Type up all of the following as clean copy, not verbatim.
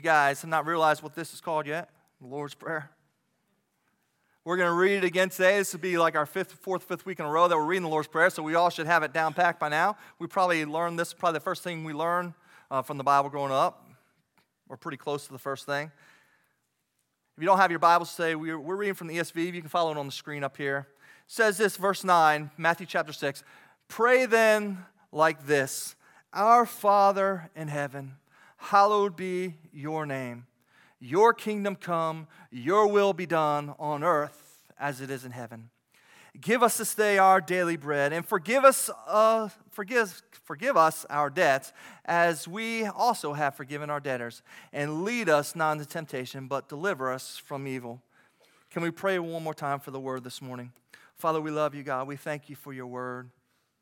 You guys have not realized what this is called yet, the Lord's Prayer. We're going to read it again today. This will be like our fifth week in a row that we're reading the Lord's Prayer, so we all should have it down packed by now. We probably learned this, probably the first thing we learned from the Bible growing up. We're pretty close to the first thing. If you don't have your Bibles today, we're reading from the ESV. You can follow it on the screen up here. It says this, verse 9, Matthew chapter 6. Pray then like this, Our Father in heaven, hallowed be your name. Your kingdom come, your will be done on earth as it is in heaven. Give us this day our daily bread, and forgive us our debts, as we also have forgiven our debtors. And lead us not into temptation, but deliver us from evil. Can we pray one more time for the word this morning? Father, we love you, God. We thank you for your word.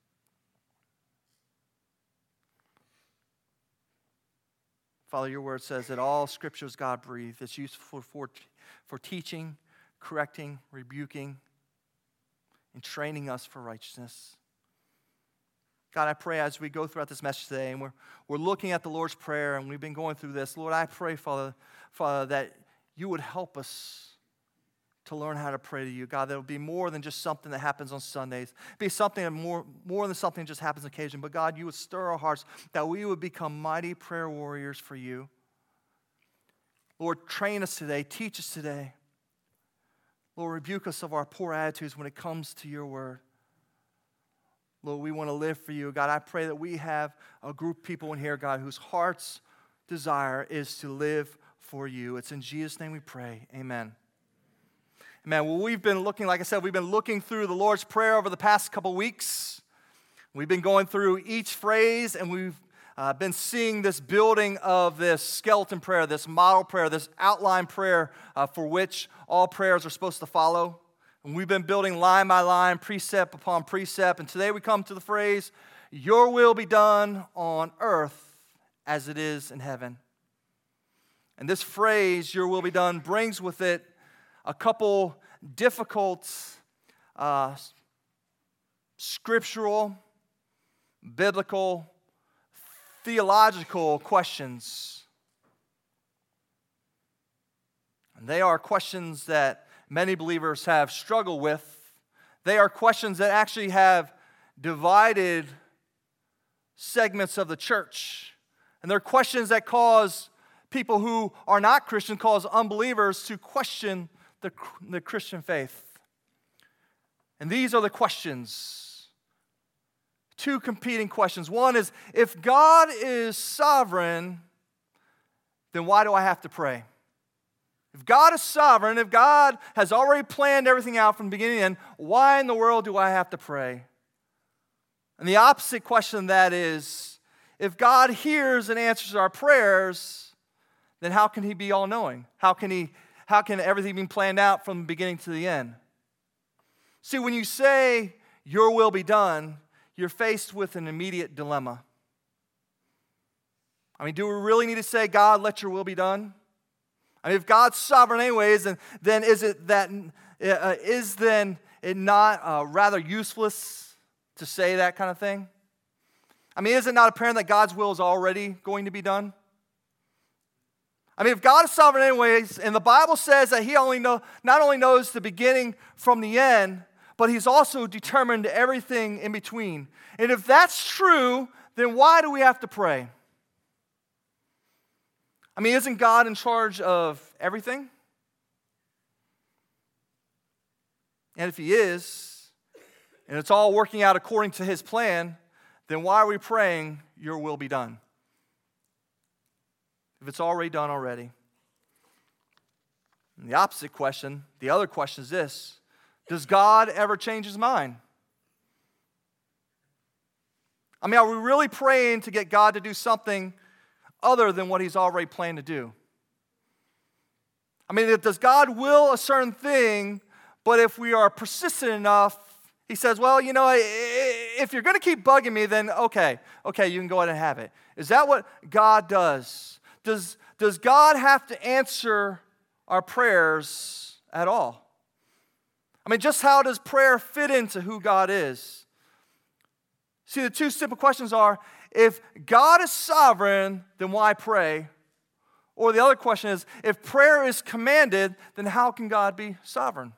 Father, your word says that all Scripture is God-breathed. It's useful for teaching, correcting, rebuking, and training us for righteousness. God, I pray as we go throughout this message today, and we're looking at the Lord's Prayer, and we've been going through this, Lord, I pray, Father, that you would help us to learn how to pray to you. God, that it will be more than just something that happens on Sundays. Be something more than something that just happens on occasion. But God, you would stir our hearts that we would become mighty prayer warriors for you. Lord, train us today. Teach us today. Lord, rebuke us of our poor attitudes when it comes to your word. Lord, we want to live for you. God, I pray that we have a group of people in here, God, whose heart's desire is to live for you. It's in Jesus' name we pray. Amen. Amen. Well, we've been looking through the Lord's Prayer over the past couple weeks. We've been going through each phrase, and we've been seeing this building of this skeleton prayer, this model prayer, this outline prayer for which all prayers are supposed to follow. And we've been building line by line, precept upon precept. And today we come to the phrase, your will be done on earth as it is in heaven. And this phrase, your will be done, brings with it a couple difficult scriptural, biblical, theological questions. And they are questions that many believers have struggled with. They are questions that actually have divided segments of the church. And they're questions that cause people who are not Christian, cause unbelievers to question the Christian faith. And these are the questions. Two competing questions. One is, if God is sovereign, then why do I have to pray? If God is sovereign, if God has already planned everything out from the beginning to end, why in the world do I have to pray? And the opposite question that is, if God hears and answers our prayers, then how can he be all-knowing? How can everything be planned out from the beginning to the end? See, when you say, your will be done, you're faced with an immediate dilemma. I mean, do we really need to say, God, let your will be done? I mean, if God's sovereign anyways, then is it not rather useless to say that kind of thing? I mean, is it not apparent that God's will is already going to be done? I mean, if God is sovereign anyways, and the Bible says that he not only knows the beginning from the end, but he's also determined everything in between. And if that's true, then why do we have to pray? I mean, isn't God in charge of everything? And if he is, and it's all working out according to his plan, then why are we praying, your will be done? If it's already done already. And the opposite question, the other question is this: does God ever change his mind? I mean, are we really praying to get God to do something other than what he's already planned to do? I mean, does God will a certain thing, but if we are persistent enough, he says, well, you know, if you're going to keep bugging me, then okay, you can go ahead and have it. Is that what God does? Does God have to answer our prayers at all? I mean, just how does prayer fit into who God is? See, the two simple questions are, if God is sovereign, then why pray? Or the other question is, if prayer is commanded, then how can God be sovereign?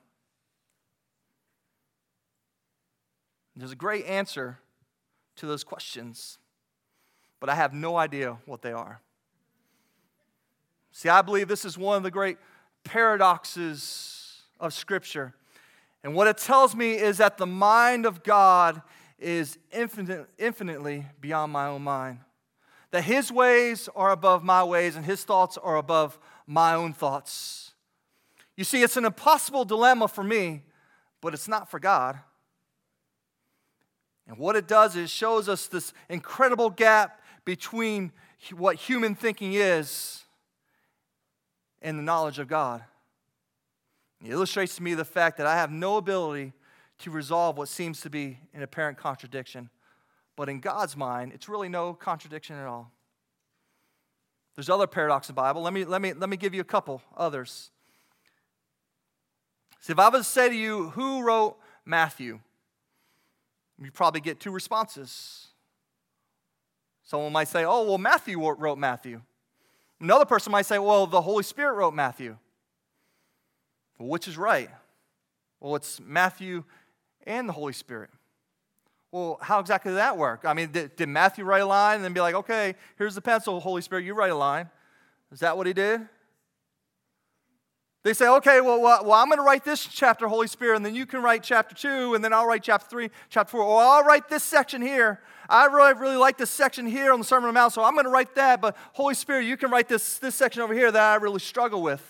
There's a great answer to those questions, but I have no idea what they are. See, I believe this is one of the great paradoxes of Scripture. And what it tells me is that the mind of God is infinitely beyond my own mind. That His ways are above my ways and His thoughts are above my own thoughts. You see, it's an impossible dilemma for me, but it's not for God. And what it does is shows us this incredible gap between what human thinking is and the knowledge of God. It illustrates to me the fact that I have no ability to resolve what seems to be an apparent contradiction. But in God's mind, it's really no contradiction at all. There's other paradoxes in the Bible. Let me give you a couple others. See, if I was to say to you, who wrote Matthew? You probably get two responses. Someone might say, oh, well, Matthew wrote Matthew. Another person might say, well, the Holy Spirit wrote Matthew. Well, which is right? Well, it's Matthew and the Holy Spirit. Well, how exactly did that work? I mean, did Matthew write a line and then be like, okay, here's the pencil, Holy Spirit, you write a line? Is that what he did? They say, okay, well, I'm going to write this chapter, Holy Spirit, and then you can write chapter 2, and then I'll write chapter 3, chapter 4. Or I'll write this section here. I really like this section here on the Sermon on the Mount, so I'm going to write that. But Holy Spirit, you can write this section over here that I really struggle with.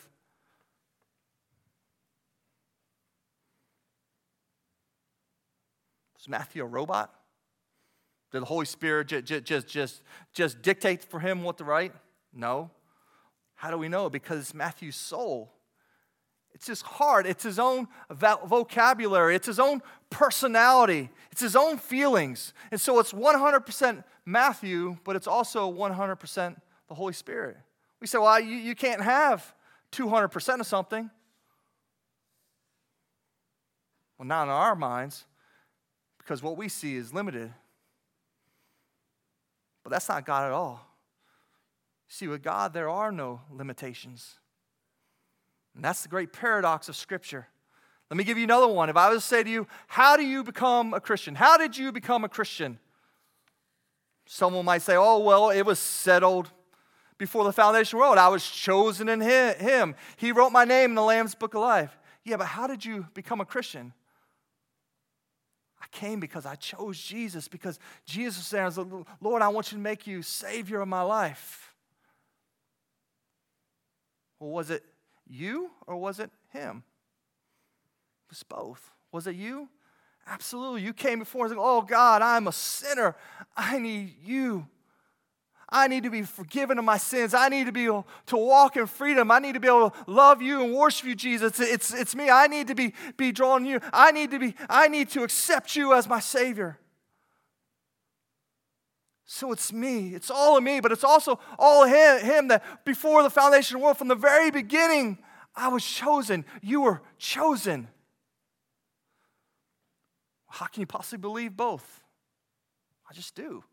Was Matthew a robot? Did the Holy Spirit just dictate for him what to write? No. How do we know? Because it's Matthew's soul. It's his heart. It's his own vocabulary. It's his own personality. It's his own feelings. And so it's 100% Matthew, but it's also 100% the Holy Spirit. We say, well, you can't have 200% of something. Well, not in our minds, because what we see is limited. But that's not God at all. See, with God, there are no limitations. And that's the great paradox of Scripture. Let me give you another one. If I was to say to you, how do you become a Christian? How did you become a Christian? Someone might say, oh, well, it was settled before the foundation of the world. I was chosen in Him. He wrote my name in the Lamb's Book of Life. Yeah, but how did you become a Christian? I came because I chose Jesus, because Jesus said, Lord, I want you to make you Savior of my life. Well, was it you or was it Him? It was both. Was it you? Absolutely. You came before and said, oh God, I'm a sinner. I need you. I need to be forgiven of my sins. I need to be able to walk in freedom. I need to be able to love you and worship you, Jesus. It's me. I need to be drawn to you. I need to accept you as my Savior. So it's me. It's all of me, but it's also all of Him that before the foundation of the world, from the very beginning, I was chosen. You were chosen. How can you possibly believe both? I just do.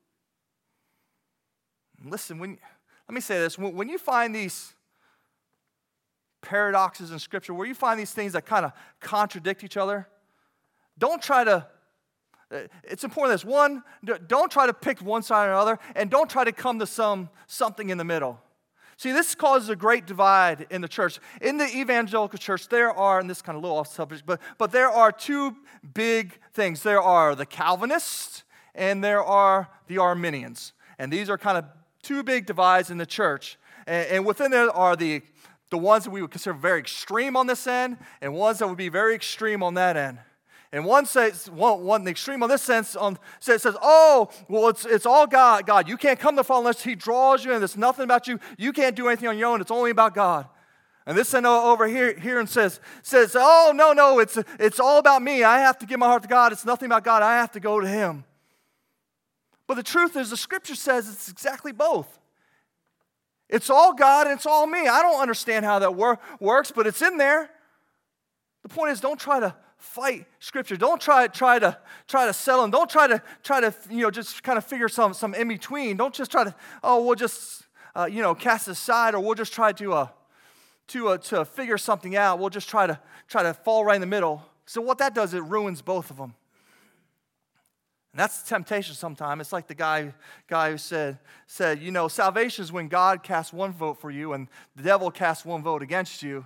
Listen, let me say this. When you find these paradoxes in Scripture, where you find these things that kind of contradict each other, don't try to, it's important this. One, don't try to pick one side or another, and don't try to come to something in the middle. See, this causes a great divide in the church. In the evangelical church, there are, and this is kind of a little off subject, but there are two big things. There are the Calvinists, and there are the Arminians. And these are kind of two big divides in the church. And within there are the ones that we would consider very extreme on this end, and ones that would be very extreme on that end. And one says, the extreme on this sense says, oh, well, it's all God. God, you can't come to the Father unless He draws you, and there's nothing about you. You can't do anything on your own. It's only about God. And this end over here and says, oh, no, it's all about me. I have to give my heart to God. It's nothing about God. I have to go to Him. But the truth is, the Scripture says it's exactly both. It's all God and it's all me. I don't understand how that works, but it's in there. The point is, don't try to fight Scripture. Don't try to settle them. Don't try to just kind of figure some in between. Don't just try to, cast aside, or we'll just try to figure something out. We'll just try to fall right in the middle. So what that does, it ruins both of them. And that's the temptation sometimes. It's like the guy who said, salvation is when God casts one vote for you and the devil casts one vote against you,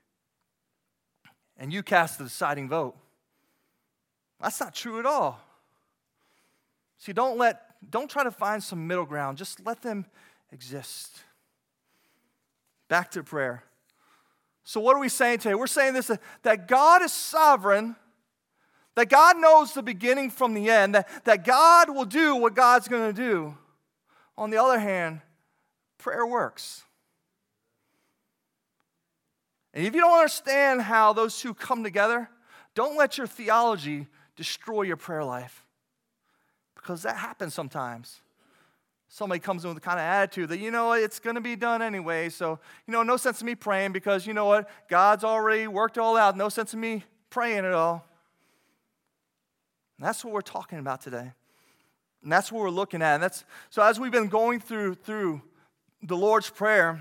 and you cast the deciding vote. That's not true at all. See, don't try to find some middle ground. Just let them exist. Back to prayer. So what are we saying today? We're saying this, that God is sovereign, that God knows the beginning from the end, that God will do what God's going to do. On the other hand, prayer works. And if you don't understand how those two come together, don't let your theology destroy your prayer life. Because that happens sometimes. Somebody comes in with the kind of attitude that, it's going to be done anyway, so, no sense in me praying because, you know what, God's already worked it all out. No sense in me praying at all. And that's what we're talking about today. And that's what we're looking at. And so as we've been going through the Lord's Prayer,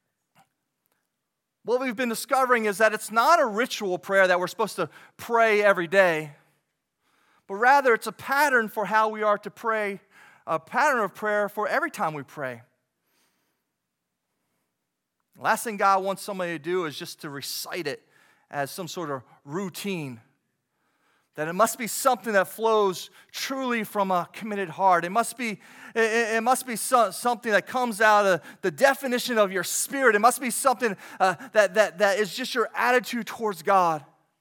what we've been discovering is that it's not a ritual prayer that we're supposed to pray every day, but rather it's a pattern for how we are to pray, a pattern of prayer for every time we pray. The last thing God wants somebody to do is just to recite it as some sort of routine. That it must be something that flows truly from a committed heart. It must be something that comes out of the definition of your spirit. It must be something that is just your attitude towards God.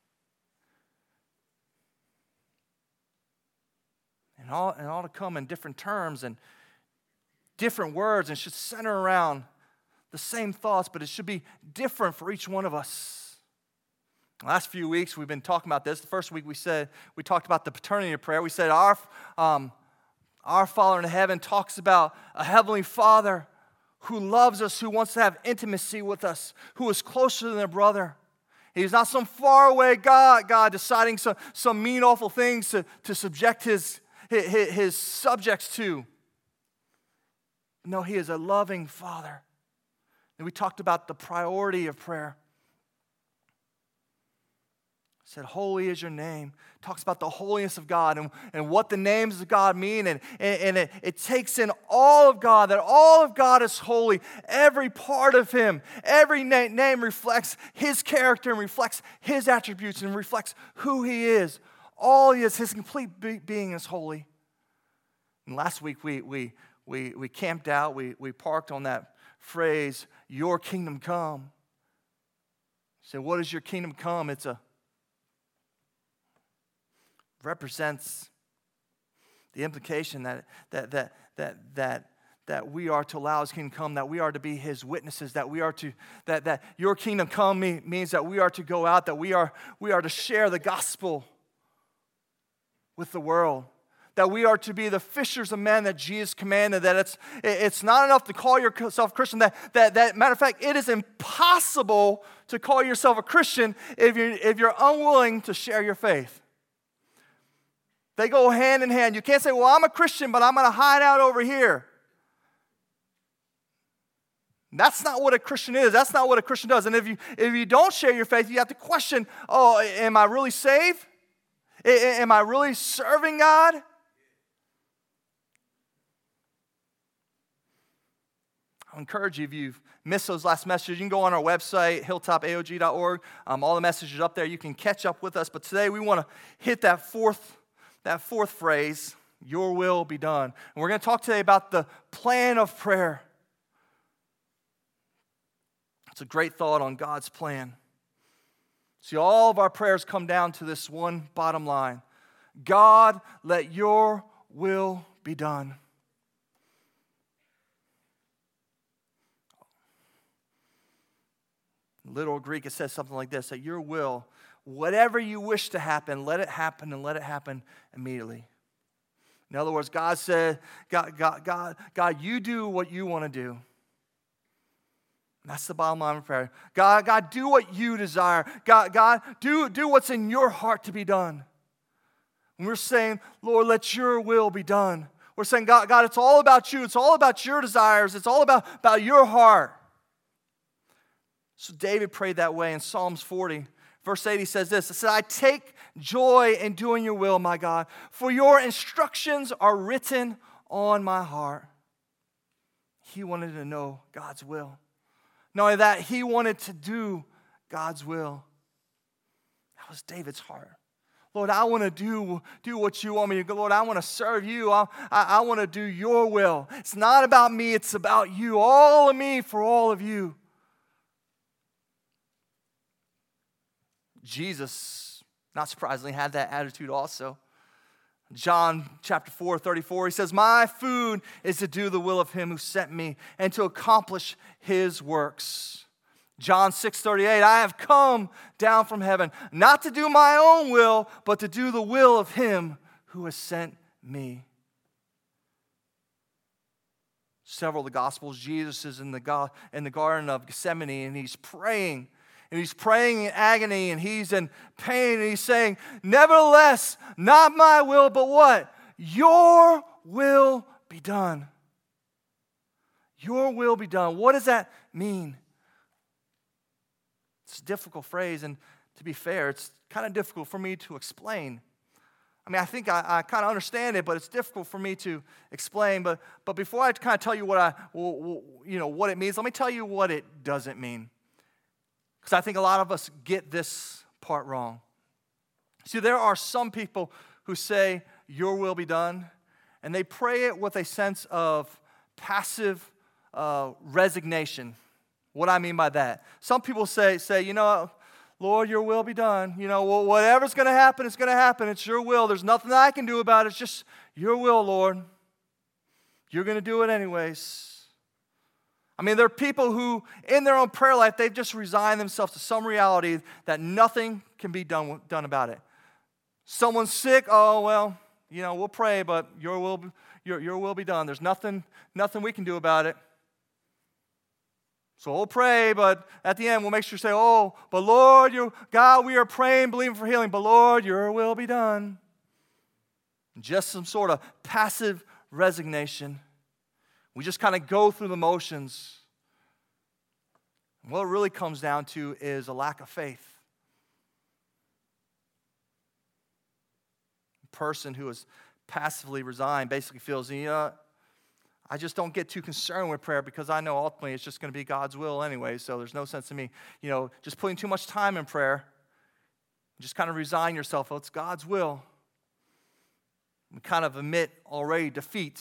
And all to come in different terms and different words, and should center around the same thoughts, but it should be different for each one of us. The last few weeks we've been talking about this. The first week we talked about the paternity of prayer. We said our Father in heaven talks about a heavenly Father who loves us, who wants to have intimacy with us, who is closer than a brother. He's not some faraway God deciding some mean, awful things to subject his subjects to. No, he is a loving Father. And we talked about the priority of prayer. Said, holy is your name. Talks about the holiness of God and what the names of God mean. And it takes in all of God, that all of God is holy. Every part of him, every name reflects his character and reflects his attributes and reflects who he is. All he is, his complete being is holy. And last week we camped out, we parked on that phrase, your kingdom come. So what is your kingdom come? It's represents the implication that we are to allow his kingdom come, that we are to be his witnesses, that your kingdom come means that we are to go out, that we are to share the gospel with the world, that we are to be the fishers of men that Jesus commanded, that it's not enough to call yourself a Christian, that matter of fact, it is impossible to call yourself a Christian if you're unwilling to share your faith. They go hand in hand. You can't say, well, I'm a Christian, but I'm going to hide out over here. That's not what a Christian is. That's not what a Christian does. And if you don't share your faith, you have to question, am I really saved? Am I really serving God? I encourage you, if you've missed those last messages, you can go on our website, hilltopaog.org. All the messages up there. You can catch up with us. But today we want to hit that fourth phrase, your will be done. And we're going to talk today about the plan of prayer. It's a great thought on God's plan. See, all of our prayers come down to this one bottom line. God, let your will be done. In Literal Greek, it says something like this, that your will, whatever you wish to happen, let it happen and let it happen immediately. In other words, God said, God, you do what you want to do. And that's the bottom line of prayer. God, do what you desire. God, do what's in your heart to be done. When we're saying, Lord, let your will be done, We're saying, God, it's all about you. It's all about your desires. It's all about your heart. So David prayed that way in Psalms 40. Verse 8, he says this. It said, I take joy in doing your will, my God, for your instructions are written on my heart. He wanted to know God's will. Not only that, he wanted to do God's will. That was David's heart. Lord, I want to do what you want me to do. Lord, I want to serve you. I want to do your will. It's not about me, it's about you. All of me for all of you. Jesus, not surprisingly, had that attitude also. John chapter 4:34, he says, my food is to do the will of him who sent me and to accomplish his works. John 6:38, I have come down from heaven, not to do my own will, but to do the will of him who has sent me. Several of the Gospels, Jesus is in the Garden of Gethsemane, and he's praying. And he's praying in agony, and he's in pain, and he's saying, nevertheless, not my will, but what? Your will be done. Your will be done. What does that mean? It's a difficult phrase, and to be fair, it's kind of difficult for me to explain. I mean, I think I kind of understand it, but it's difficult for me to explain. But before I kind of tell you what it means, let me tell you what it doesn't mean. Because I think a lot of us get this part wrong. See, there are some people who say, your will be done, and they pray it with a sense of passive resignation. What I mean by that? Some people say, Lord, your will be done. Whatever's going to happen, it's going to happen. It's your will. There's nothing that I can do about it. It's just your will, Lord. You're going to do it anyways. I mean, there are people who, in their own prayer life, they've just resigned themselves to some reality that nothing can be done about it. Someone's sick, we'll pray, but your will be done. There's nothing we can do about it. So we'll pray, but at the end, we'll make sure to say, but Lord, God, we are praying, believing for healing, but Lord, your will be done. Just some sort of passive resignation. We just kind of go through the motions. And what it really comes down to is a lack of faith. A person who is passively resigned basically feels, I just don't get too concerned with prayer because I know ultimately it's just going to be God's will anyway, so there's no sense in me, just putting too much time in prayer. Just kind of resign yourself. It's God's will. We kind of admit already defeat.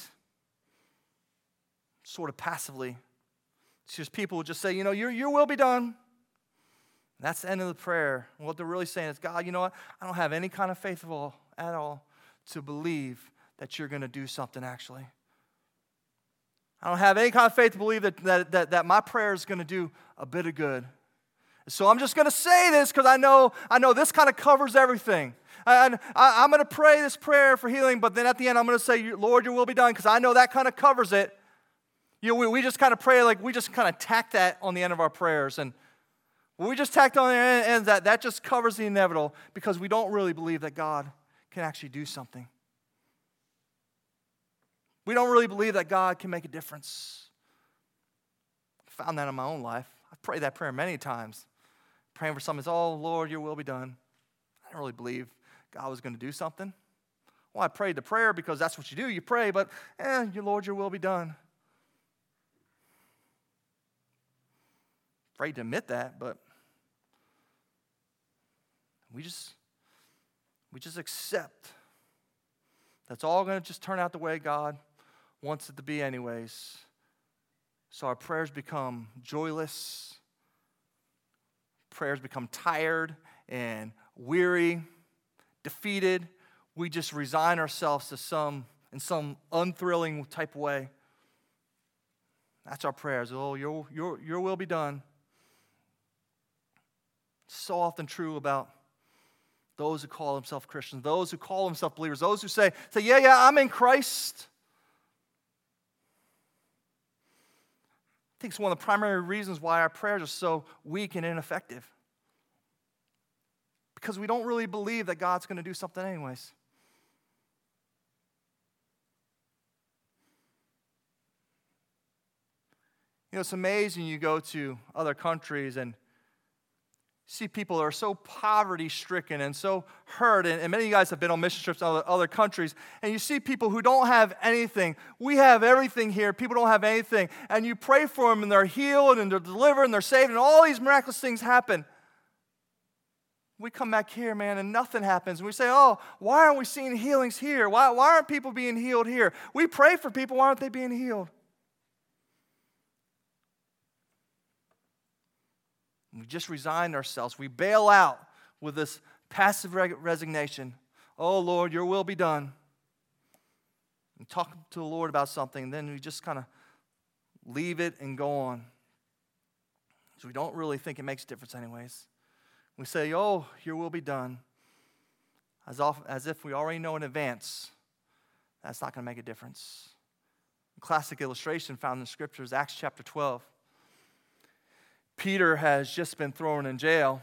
Sort of passively. It's just people who just say, your will be done. And that's the end of the prayer. And what they're really saying is, God, you know what? I don't have any kind of faith at all to believe that you're going to do something actually. I don't have any kind of faith to believe that my prayer is going to do a bit of good. So I'm just going to say this because I know this kind of covers everything. I'm going to pray this prayer for healing, but then at the end I'm going to say, Lord, your will be done, because I know that kind of covers it. We just kind of pray like we just kind of tack that on the end of our prayers. And when we just tacked on the end, that just covers the inevitable because we don't really believe that God can actually do something. We don't really believe that God can make a difference. I found that in my own life. I've prayed that prayer many times. Praying for something, Lord, your will be done. I didn't really believe God was going to do something. Well, I prayed the prayer because that's what you do. You pray, but Lord, your will be done. Afraid to admit that, but we just accept that's all going to just turn out the way God wants it to be anyways. So our prayers become joyless. Prayers become tired and weary, defeated. We just resign ourselves to in some unthrilling type of way. That's our prayers. Your will be done. So often true about those who call themselves Christians, those who call themselves believers, those who say, yeah, I'm in Christ. I think it's one of the primary reasons why our prayers are so weak and ineffective. Because we don't really believe that God's going to do something anyways. It's amazing you go to other countries and see people that are so poverty-stricken and so hurt. And many of you guys have been on mission trips to other countries. And you see people who don't have anything. We have everything here. People don't have anything. And you pray for them, and they're healed, and they're delivered, and they're saved, and all these miraculous things happen. We come back here, man, and nothing happens. And we say, oh, why aren't we seeing healings here? Why aren't people being healed here? We pray for people. Why aren't they being healed? We just resign ourselves. We bail out with this passive resignation. Oh, Lord, your will be done. And talk to the Lord about something, then we just kind of leave it and go on. So we don't really think it makes a difference anyways. We say, oh, your will be done, as if we already know in advance. That's not going to make a difference. A classic illustration found in the Scriptures, Acts chapter 12. Peter has just been thrown in jail.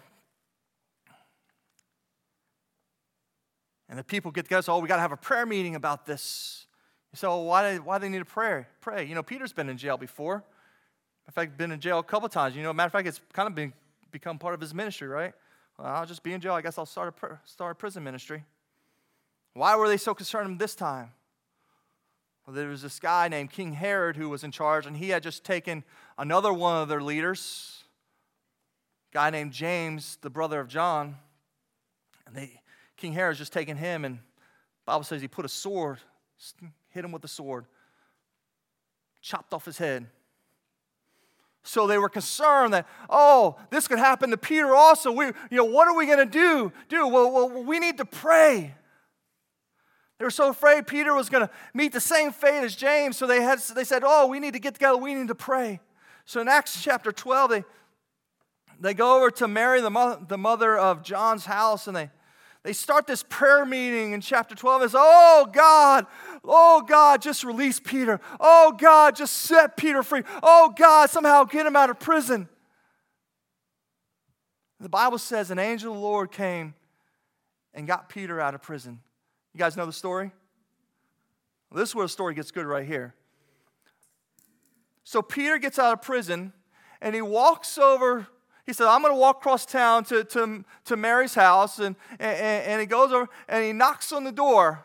And the people get together, so, we got to have a prayer meeting about this. You say, well, why do they need to pray? Peter's been in jail before. In fact, been in jail a couple times. Matter of fact, it's kind of become part of his ministry, right? Well, I'll just be in jail. I guess I'll start a prison ministry. Why were they so concerned this time? Well, there was this guy named King Herod who was in charge, and he had just taken another one of their leaders, a guy named James, the brother of John. And King Herod's just taken him, and the Bible says he put a sword, hit him with a sword, chopped off his head. So they were concerned that, this could happen to Peter also. What are we going to do? Well, we need to pray. They were so afraid Peter was going to meet the same fate as James, so they said, we need to get together, we need to pray. So in Acts chapter 12, they go over to Mary, the mother of John's house, and they start this prayer meeting in chapter 12. It's, oh God, just release Peter. Oh God, just set Peter free. Oh God, somehow get him out of prison. The Bible says an angel of the Lord came and got Peter out of prison. You guys know the story? Well, this is where the story gets good right here. So Peter gets out of prison, and he walks over. He said, I'm going to walk across town to Mary's house, and he goes over, and he knocks on the door.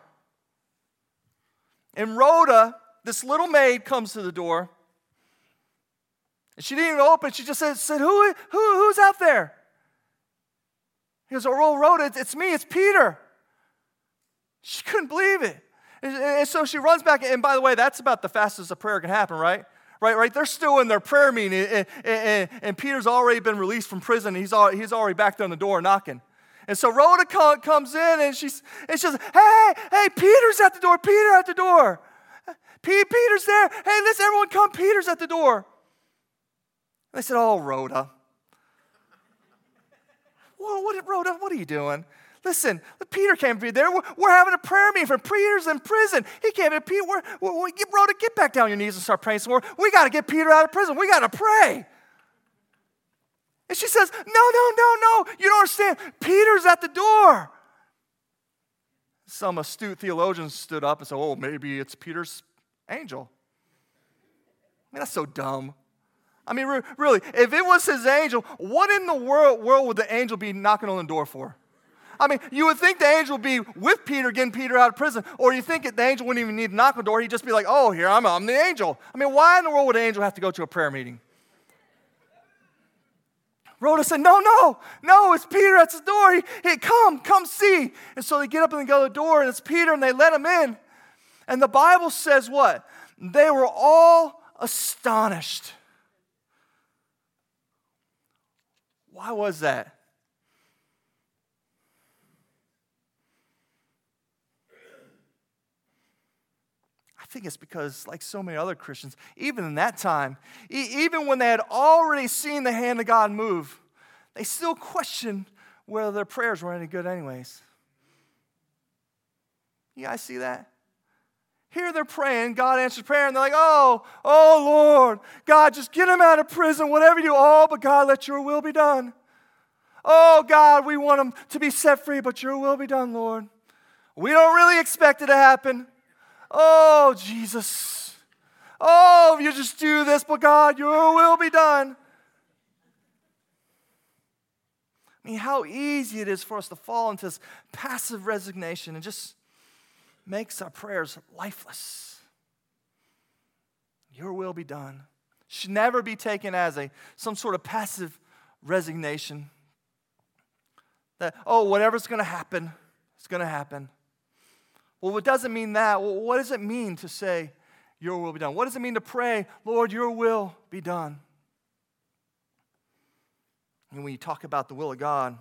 And Rhoda, this little maid, comes to the door. And she didn't even open. She just said who's out there? He goes, oh, Rhoda, it's me, it's Peter. She couldn't believe it. And so she runs back. And by the way, that's about the fastest a prayer can happen, right? Right. They're still in their prayer meeting, and Peter's already been released from prison. He's already back there on the door knocking. And so Rhoda comes in, and she says, hey, Peter's at the door. Peter at the door. Peter's there. Hey, let's everyone come. Peter's at the door. They said, oh, Rhoda. Well, Rhoda, what are you doing? Listen, Peter can't be there. We're having a prayer meeting for Peter's in prison. He can't be. Peter, Rhoda, get back down on your knees and start praying some more. We got to get Peter out of prison. We got to pray. And she says, no. You don't understand. Peter's at the door. Some astute theologians stood up and said, oh, maybe it's Peter's angel. I mean, that's so dumb. I mean, really, if it was his angel, what in the world would the angel be knocking on the door for? I mean, you would think the angel would be with Peter, getting Peter out of prison, or you think the angel wouldn't even need to knock on the door. He'd just be like, oh, here, I'm the angel. I mean, why in the world would an angel have to go to a prayer meeting? Rhoda said, no, it's Peter at the door. He come see. And so they get up and they go to the door, and it's Peter, and they let him in. And the Bible says what? They were all astonished. Why was that? I think it's because, like so many other Christians, even in that time, even when they had already seen the hand of God move, they still questioned whether their prayers were any good anyways. You guys see that? Here they're praying, God answers prayer, and they're like, oh Lord, God, just get him out of prison, whatever you do, but God, let your will be done. Oh God, we want him to be set free, but your will be done, Lord. We don't really expect it to happen. Oh, Jesus. Oh, if you just do this, but God, your will be done. I mean, how easy it is for us to fall into this passive resignation and just makes our prayers lifeless. Your will be done. Should never be taken as some sort of passive resignation. That, oh, whatever's going to happen, it's going to happen. Well, it doesn't mean that. Well, what does it mean to say, your will be done? What does it mean to pray, Lord, your will be done? And when you talk about the will of God,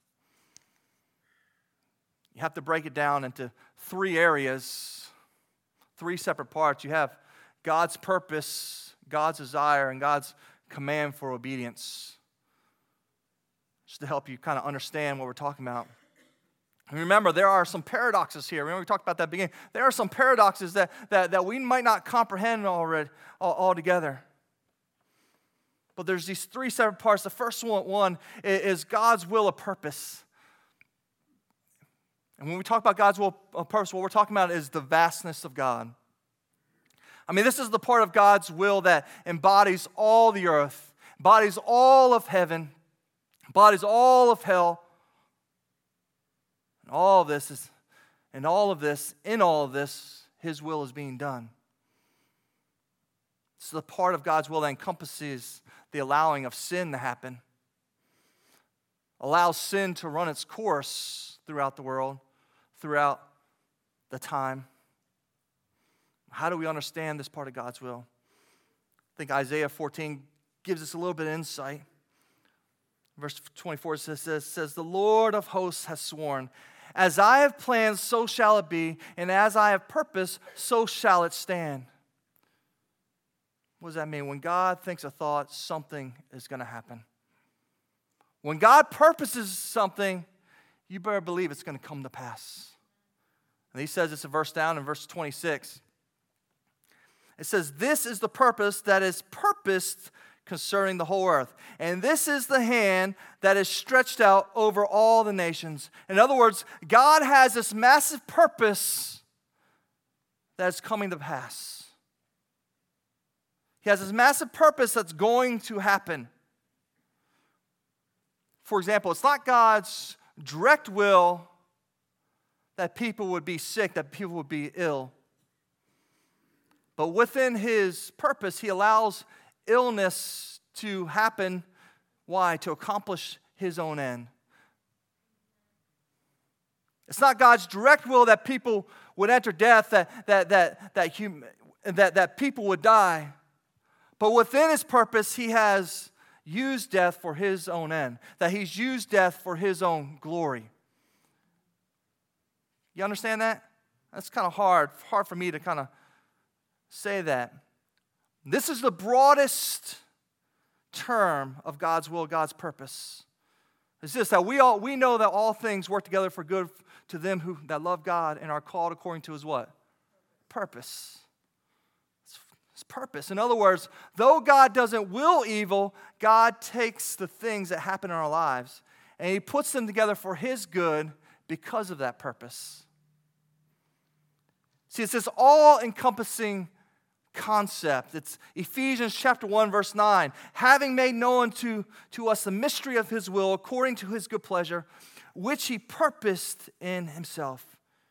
you have to break it down into 3 areas, 3 separate parts. You have God's purpose, God's desire, and God's command for obedience. Just to help you kind of understand what we're talking about. And remember, there are some paradoxes here. Remember, we talked about that at the beginning. There are some paradoxes that we might not comprehend altogether. But there's these 3 separate parts. The first one is God's will of purpose. And when we talk about God's will of purpose, what we're talking about is the vastness of God. I mean, this is the part of God's will that embodies all the earth, embodies all of heaven, embodies all of hell. And all of this, in all of this, His will is being done. It's the part of God's will that encompasses the allowing of sin to happen, allows sin to run its course throughout the world, throughout the time. How do we understand this part of God's will? I think Isaiah 14 gives us a little bit of insight. Verse 24 says, the Lord of hosts has sworn, as I have planned, so shall it be, and as I have purposed, so shall it stand. What does that mean? When God thinks a thought, something is going to happen. When God purposes something, you better believe it's going to come to pass. And He says it's a verse down in verse 26. It says, this is the purpose that is purposed concerning the whole earth. And this is the hand that is stretched out over all the nations. In other words, God has this massive purpose that's coming to pass. He has this massive purpose that's going to happen. For example, it's not God's direct will that people would be sick, that people would be ill. But within His purpose, He allows illness to happen. Why? To accomplish His own end. It's not God's direct will that people would enter death, that people would die. But within His purpose, He has used death for His own end. That He's used death for His own glory. You understand that? That's kind of hard for me to kind of say that. This is the broadest term of God's will, God's purpose. It's this, that we know that all things work together for good to them that love God and are called according to His what? Purpose. His purpose. In other words, though God doesn't will evil, God takes the things that happen in our lives and He puts them together for His good because of that purpose. See, it's this all-encompassing concept. It's Ephesians chapter 1, verse 9. Having made known to us the mystery of His will according to His good pleasure, which He purposed in Himself.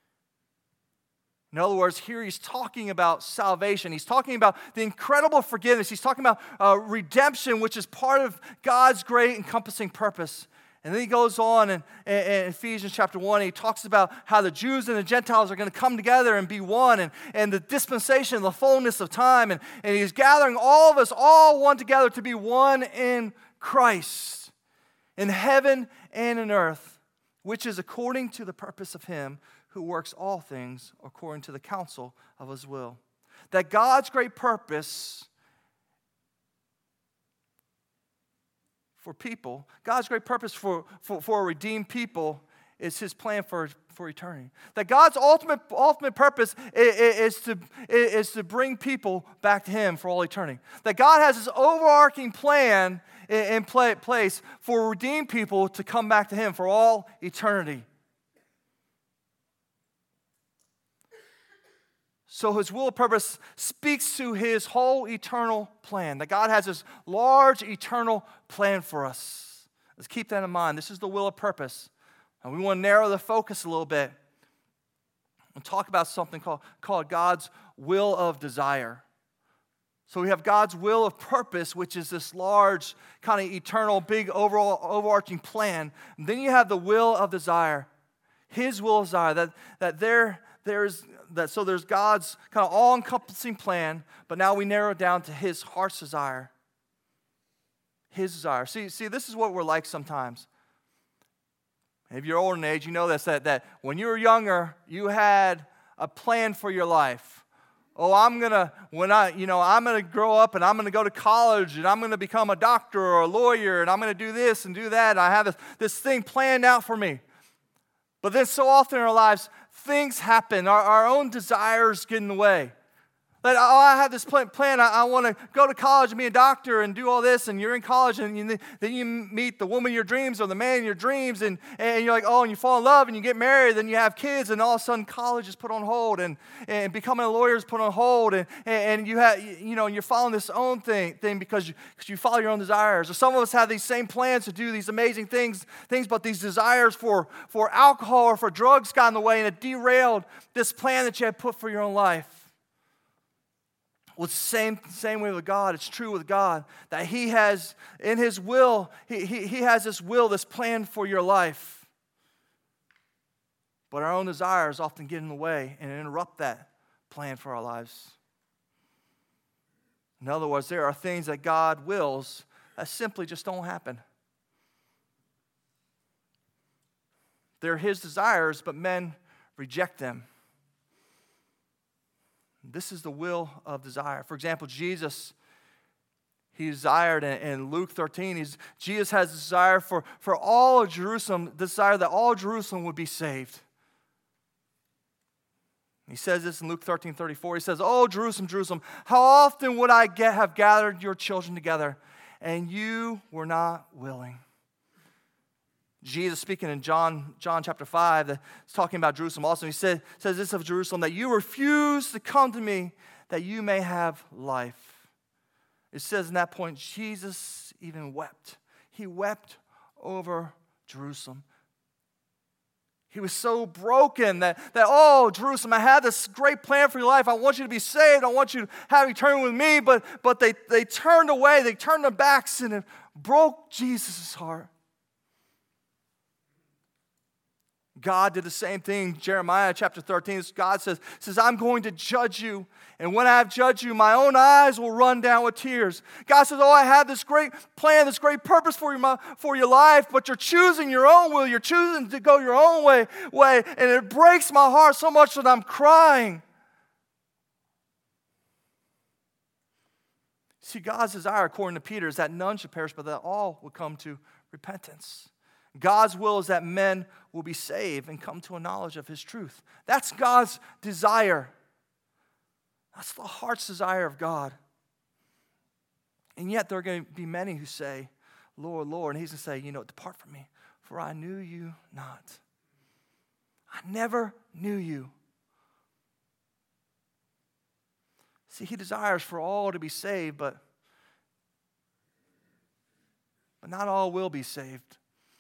In other words, here He's talking about salvation. He's talking about the incredible forgiveness. He's talking about redemption, which is part of God's great encompassing purpose. And then he goes on in Ephesians chapter 1, and he talks about how the Jews and the Gentiles are going to come together and be one, and the dispensation, the fullness of time. And he's gathering all of us, all one together to be one in Christ, in heaven and in earth, which is according to the purpose of Him who works all things according to the counsel of His will. That God's great purpose for people, God's great purpose for a redeemed people is His plan for eternity. That God's ultimate purpose is to bring people back to Him for all eternity. That God has this overarching plan in place for redeemed people to come back to Him for all eternity. So his will of purpose speaks to his whole eternal plan, that God has this large eternal plan for us. Let's keep that in mind. This is the will of purpose. And we want to narrow the focus a little bit and talk about something called God's will of desire. So we have God's will of purpose, which is this large, kind of eternal, big, overall, overarching plan. And then you have the will of desire. His will of desire, there's God's kind of all-encompassing plan, but now we narrow it down to his heart's desire. His desire. See, this is what we're like sometimes. If you're older in age, you know this, that when you were younger, you had a plan for your life. Oh, I'm gonna grow up and I'm gonna go to college and I'm gonna become a doctor or a lawyer and I'm gonna do this and do that. And I have this thing planned out for me. But then so often in our lives, things happen. Our own desires get in the way. Like, oh, I have this plan. I want to go to college and be a doctor and do all this. And you're in college and then you meet the woman of your dreams or the man of your dreams. And you're like, oh, and you fall in love and you get married. Then you have kids and all of a sudden college is put on hold. And becoming a lawyer is put on hold. And you have, and you're following this own thing because you follow your own desires. Or some of us have these same plans to do these amazing things, but these desires for alcohol or for drugs got in the way and it derailed this plan that you had put for your own life. Well, it's the same way with God. It's true with God that he has, in his will, he has this will, this plan for your life. But our own desires often get in the way and interrupt that plan for our lives. In other words, there are things that God wills that simply just don't happen. They're his desires, but men reject them. This is the will of desire. For example, Jesus, he desired in Luke 13, Jesus has a desire for all of Jerusalem, desire that all Jerusalem would be saved. He says this in Luke 13:34. He says, "Oh, Jerusalem, Jerusalem, how often would I have gathered your children together, and you were not willing." Jesus speaking in John chapter 5, is talking about Jerusalem also. He says this of Jerusalem, that you refuse to come to me that you may have life. It says in that point, Jesus even wept. He wept over Jerusalem. He was so broken that oh, Jerusalem, I had this great plan for your life. I want you to be saved. I want you to have eternity with me. But they turned away. They turned their backs and it broke Jesus' heart. God did the same thing. Jeremiah chapter 13, God says, I'm going to judge you. And when I have judged you, my own eyes will run down with tears. God says, oh, I have this great plan, this great purpose for your life, but you're choosing your own will. You're choosing to go your own way. And it breaks my heart so much that I'm crying. See, God's desire, according to Peter, is that none should perish, but that all would come to repentance. God's will is that men will be saved and come to a knowledge of his truth. That's God's desire. That's the heart's desire of God. And yet there are going to be many who say, Lord, Lord. And he's going to say, depart from me, for I knew you not. I never knew you. See, he desires for all to be saved, but not all will be saved.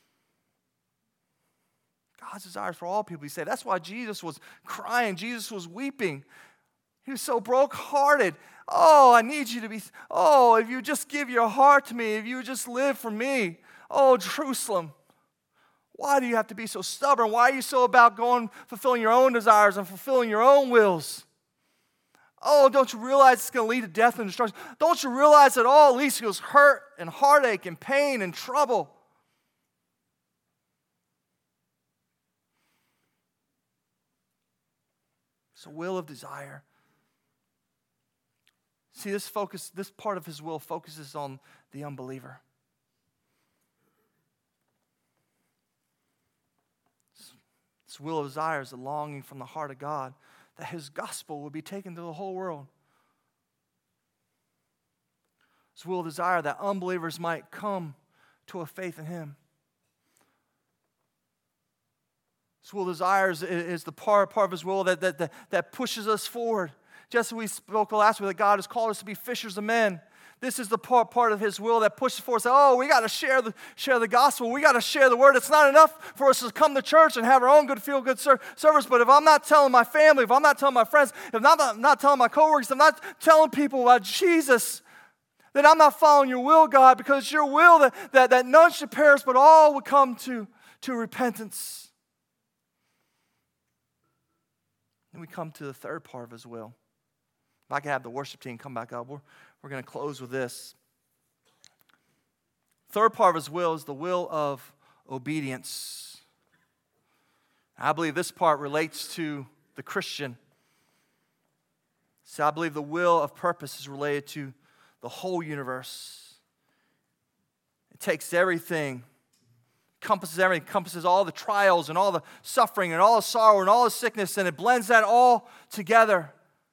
God's desire for all people to be saved. That's why Jesus was crying. Jesus was weeping. He was so brokenhearted. Oh, I need you to be, if you just give your heart to me, if you just live for me. Oh, Jerusalem, why do you have to be so stubborn? Why are you so about fulfilling your own desires and fulfilling your own wills? Oh, don't you realize it's going to lead to death and destruction? Don't you realize that all leads to hurt and heartache and pain and trouble? It's a will of desire. See, this part of his will focuses on the unbeliever. This will of desire is a longing from the heart of God that his gospel would be taken to the whole world. This will of desire that unbelievers might come to a faith in him. This will of desire is the part of his will that pushes us forward. Just as we spoke last week, that God has called us to be fishers of men. This is the part of His will that pushes for us. Oh, we got to share the gospel. We got to share the word. It's not enough for us to come to church and have our own good feel-good service. But if I'm not telling my family, if I'm not telling my friends, if I'm not telling my coworkers, if I'm not telling people about Jesus, then I'm not following your will, God, because it's your will that none should perish, but all would come to repentance. And we come to the third part of His will. If I could have the worship team come back up, we're going to close with this. Third part of His will is the will of obedience. I believe this part relates to the Christian. So I believe the will of purpose is related to the whole universe. It takes everything, encompasses everything, encompasses all the trials and all the suffering and all the sorrow and all the sickness, and it blends that all together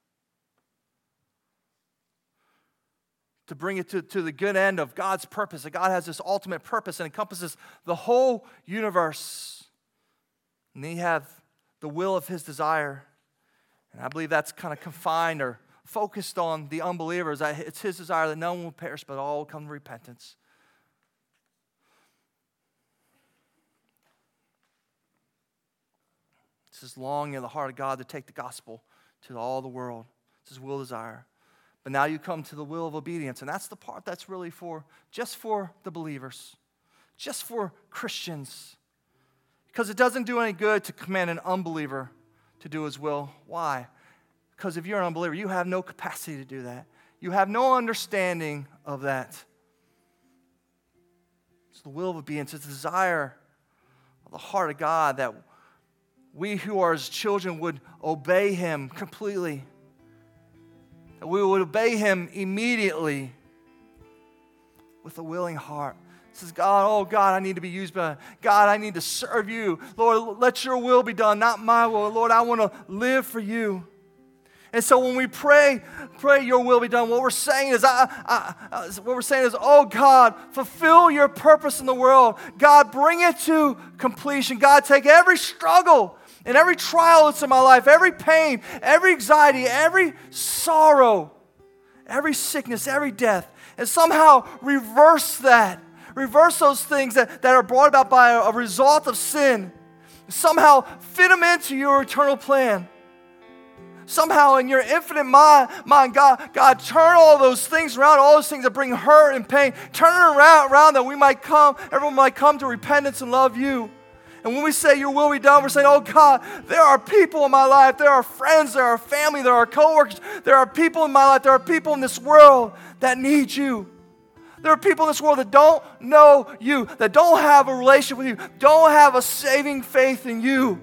to bring it to the good end of God's purpose. That God has this ultimate purpose and encompasses the whole universe. And then you have the will of His desire. And I believe that's kind of confined or focused on the unbelievers. It's His desire that no one will perish, but all will come to repentance. It's His longing in the heart of God to take the gospel to all the world. It's His will desire. But now you come to the will of obedience, and that's the part that's really just for the believers, just for Christians. Because it doesn't do any good to command an unbeliever to do His will. Why? Because if you're an unbeliever, you have no capacity to do that. You have no understanding of that. It's the will of obedience. It's the desire of the heart of God that we who are His children would obey Him completely. That we would obey Him immediately with a willing heart. It says, God, oh God, I need to be used by God. I need to serve You. Lord, let Your will be done, not my will. Lord, I want to live for You. And so when we pray Your will be done, what we're saying is, oh God, fulfill Your purpose in the world. God, bring it to completion. God, take every struggle and every trial that's in my life, every pain, every anxiety, every sorrow, every sickness, every death, and somehow reverse that. Reverse those things that are brought about by a result of sin. Somehow fit them into Your eternal plan. Somehow in Your infinite mind, God, turn all those things around, all those things that bring hurt and pain, turn it around that everyone might come to repentance and love You. And when we say Your will be done, we're saying, oh God, there are people in my life, there are friends, there are family, there are coworkers, there are people in my life, there are people in this world that need You. There are people in this world that don't know You, that don't have a relationship with You, don't have a saving faith in You.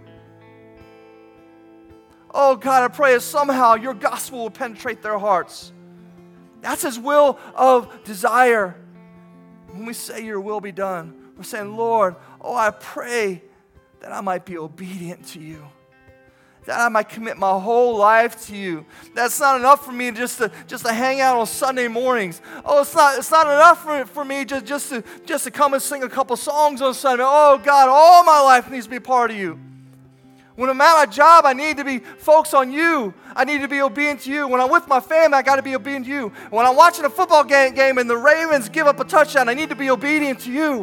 Oh God, I pray that somehow Your gospel will penetrate their hearts. That's His will of desire. When we say Your will be done, we're saying, Lord, oh, I pray that I might be obedient to You, that I might commit my whole life to You. That's not enough for me just to hang out on Sunday mornings. Oh, it's not enough for me just to come and sing a couple songs on Sunday. Oh God, all my life needs to be part of You. When I'm at my job, I need to be focused on You. I need to be obedient to You. When I'm with my family, I got to be obedient to You. When I'm watching a football game and the Ravens give up a touchdown, I need to be obedient to You.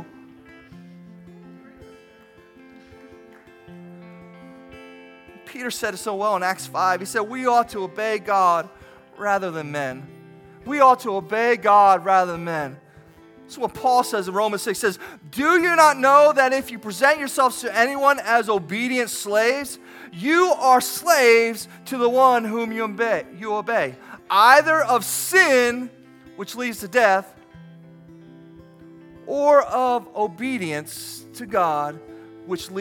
Peter said it so well in Acts 5. He said, we ought to obey God rather than men. We ought to obey God rather than men. That's what Paul says in Romans 6. He says, do you not know that if you present yourselves to anyone as obedient slaves, you are slaves to the one whom you obey, either of sin, which leads to death, or of obedience to God, which leads